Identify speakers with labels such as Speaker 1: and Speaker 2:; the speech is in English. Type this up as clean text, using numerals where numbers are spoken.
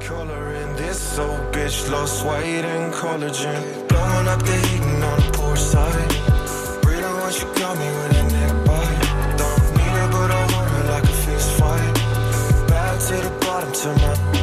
Speaker 1: Coloring this so bitch, lost weight and collagen. Blowing up the heating on the poor side. Breathing once you got me with a neck bite. Don't need it, but I want her like a fist fight. Back to the bottom, to my